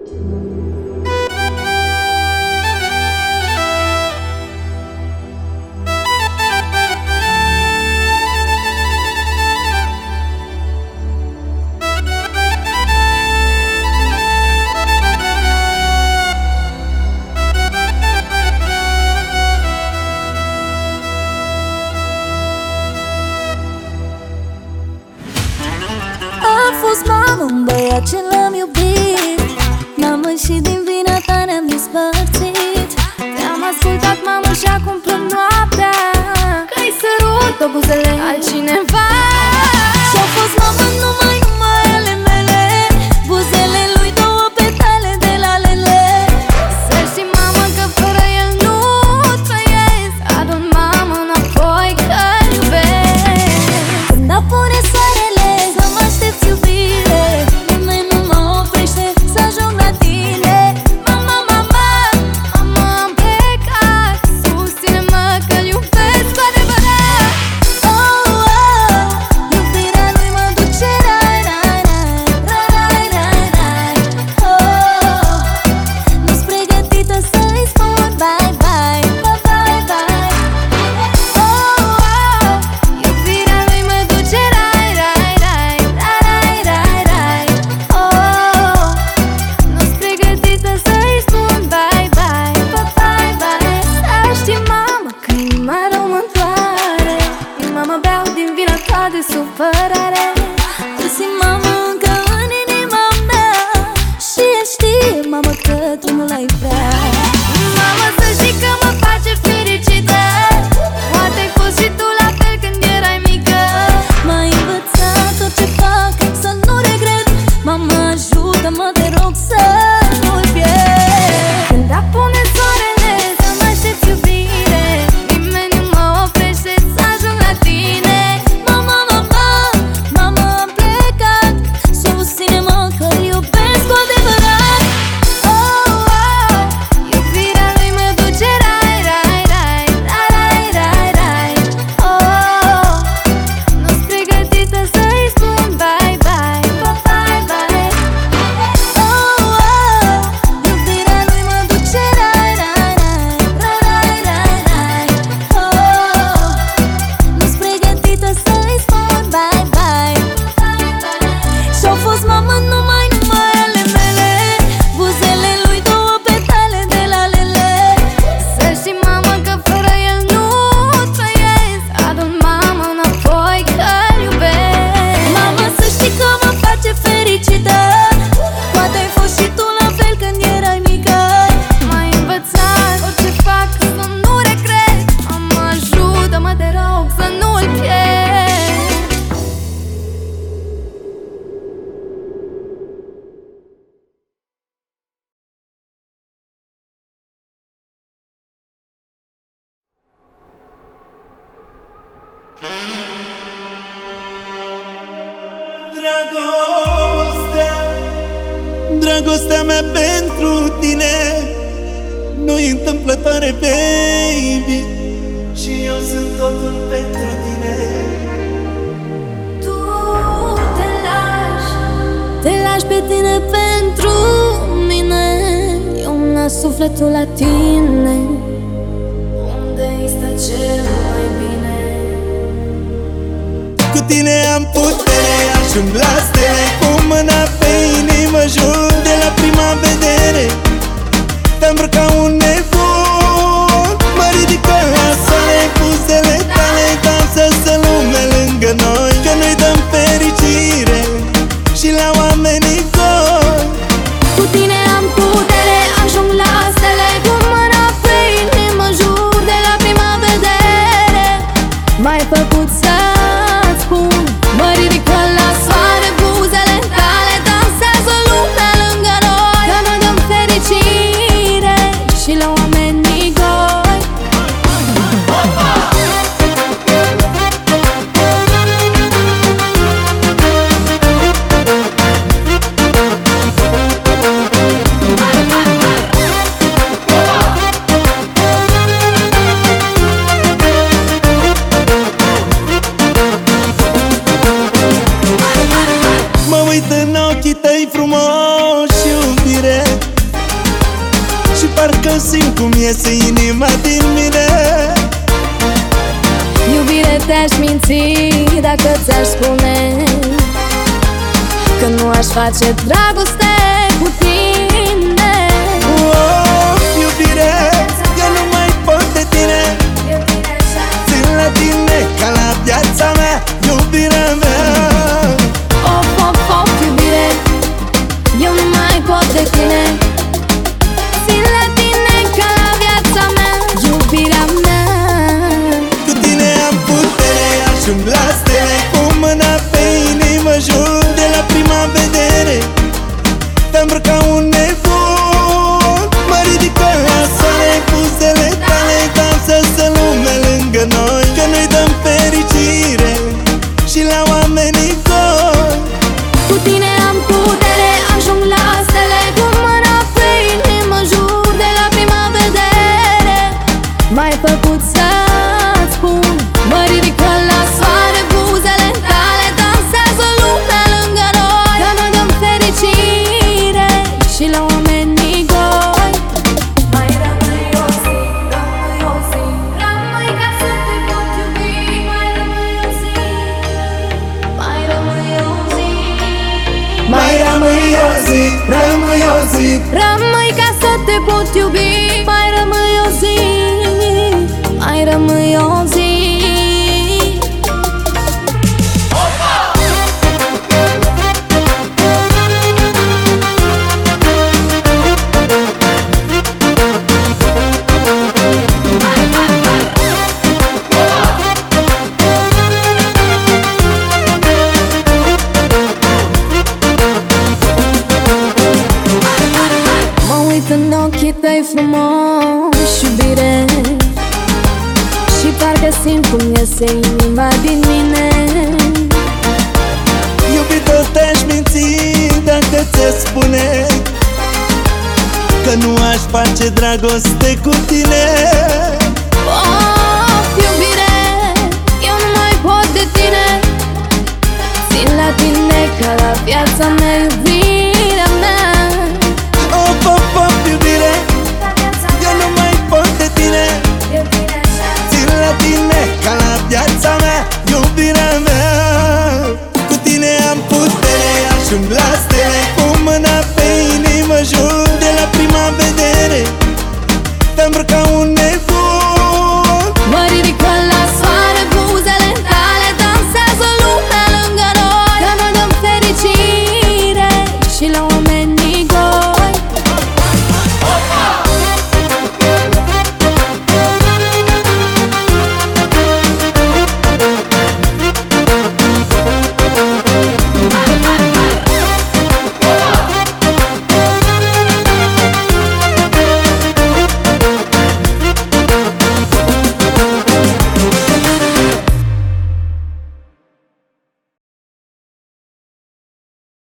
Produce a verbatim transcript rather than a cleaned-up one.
A fost mamă un băiat ce l-am iubit, mamă, și din vina ta ne-am despărțit. Te-am ascultat, mamă, și acum plâng noaptea că-i sărut pe buzele altcineva. Și-a fost mamă numai, numai ale mele, buzele lui două petale de la lele. Să știi, mamă, că fără el nu trăiesc, adun mamă înapoi că-l iubesc. Când apune soarele să mă aștepți iubire, nimeni nu mă oprește să ajung la tine. Mama, mama, mama, am plecat, susține-mă că-l iubesc cu adevărat. Oh, oh, iubirea lui mă duce rai, rai, rai, rai, rai, rai. Oh, nu-s pregătită să-i spun bye, bye, bye, bye, bye. Oh, oh, iubirea lui mă duce rai, rai, rai, rai, rai, rai. Oh, nu-s pregătită să-i spun bye, bye, bye, bye, bye. Să știi, mamă, că inima rău mă-ntoare, inima mă beau din vina ta de supărare. Tu simt, mamă, încă în inima mea și el știe, mamă, că tu nu l-ai vrea. Mamă, să știi că mă face fericită, poate ai fost și tu la fel când erai mică. M-ai învățat tot ce fac să nu regret, mamă, ajută-mă, te rog, să nu-l pierd. Când apune soarele să mă aștepți iubire, nimeni nu mă oprește să ajung la tine. Mama, mama, mama, am plecat, susține-mă că-l iubesc cu adevărat. Oh, oh, iubirea lui mă duce rai, rai, rai, rai, rai, rai. Oh, nu-s pregătită să-i spun bye, bye, bye, bye, bye. Oh, oh, iubirea lui mă duce rai, rai, rai, rai, rai, rai. Oh, nu-s pregătită să-i spun bye, bye. Și-au fost, mamă, numai, numai ale mele, buzele lui două petale de la lele. Să știi, mamă, că fără el nu trăiesc, adun mamă înapoi că-l iubesc. Mamă, să știi că mă face fericită, poate ai fost și tu la fel când erai mică. M-ai învățat tot ce fac să nu regret, mamă, ajută-mă, te rog, să nu-l pierd. Dragostea, dragostea mea pentru tine nu-i întâmplătoare, baby, și eu sunt totul pentru tine. Tu te lași, te lași pe tine pentru mine, eu n-am sufletul la tine, unde este cel mai bine. Cu tine am putere, ajung la stele, cu mâna pe inimă jur de la prima vedere. Te-am îmbrăcat un nebun, mă ridică la soare, buzele tale dansează lume lângă noi, că noi dăm fericire și la oamenii goi. Cu tine am putere, ajung la stele, cu mâna pe inimă jur de la prima vedere. M-ai făcut să-ți spun, mă ridică la soare, buzele tale dansează lumea lângă noi, că noi dăm fericire și la oamenii goi. cum iese inima din mine. Iubire, te-aș minți dacă ți-aș spune că nu aș face dragoste cu tine. Oh, iubire, eu nu mai pot de tine. Țin la tine ca la viața mea, iubirea mea. Of, of, of, iubire, eu nu mai pot de tine. Țin la tine ca la viața mea, iubirea mea. Cu tine am putere, ajung la stele, cu mâna pe inimă jur de la prima vedere. Te-am îmbrăcat un nebun, mă ridică la soare, buzele tale dansează lume lângă noi, că noi dăm fericire și la oamenii goi. Cu tine am putere, ajung la stele, cu mâna pe inimă jur de la prima vedere. M-ai făcut să-ți spun, mă ridică la soare, buzele tale dansează lumea lângă noi, că noi dăm fericire și la oamenii goi. Mai rămâi o zi, rămâi o zi, rămâi ca să te pot iubi. Mai rămâi o zi, mai rămâi o zi, Mai rămâi o zi, rămâi o zi, rămâi ca să te pot iubi. Mai rămâi o zi, mai rămâi o zi. Mă uit în ochii tăi frumoși, iubire, și parcă simt cum iese inima din mine. iubito, te-aș minți dacă ți-aș spune că nu aș face dragoste cu tine. Of, iubire, eu nu mai pot de tine. Țin la tine ca la viața mea, iubirea mea. Of, of, of, iubire, eu nu mai pot de tine. Țin la tine ca la viața mea, iubirea mea. Cu tine am putere, ajung la stele, cu mâna pe inimă jur de la prima vedere. Te-am îmbrăcat un